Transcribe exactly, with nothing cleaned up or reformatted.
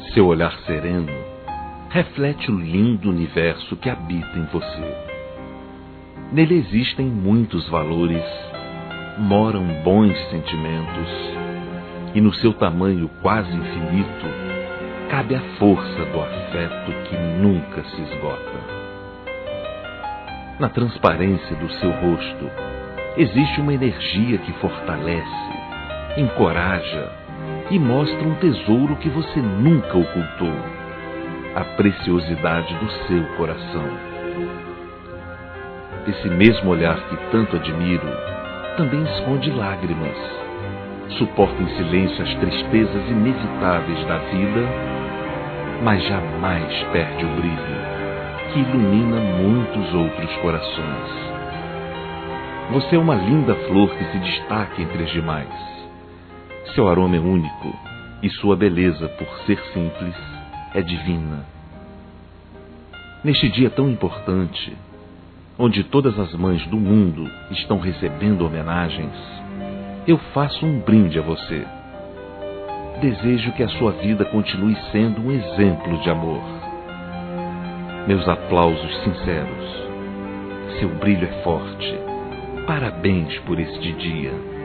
Seu olhar sereno reflete o lindo universo que habita em você. Nele existem muitos valores, moram bons sentimentos, e no seu tamanho quase infinito cabe a força do afeto que nunca se esgota. Na transparência do seu rosto existe uma energia que fortalece, encoraja e mostra um tesouro que você nunca ocultou, a preciosidade do seu coração. Esse mesmo olhar que tanto admiro também esconde lágrimas, suporta em silêncio as tristezas inevitáveis da vida, mas jamais perde o brilho que ilumina muitos outros corações. Você é uma linda flor que se destaca entre as demais. Seu aroma é único e sua beleza, por ser simples, é divina. Neste dia tão importante, onde todas as mães do mundo estão recebendo homenagens, eu faço um brinde a você. Desejo que a sua vida continue sendo um exemplo de amor. Meus aplausos sinceros. Seu brilho é forte. Parabéns por este dia.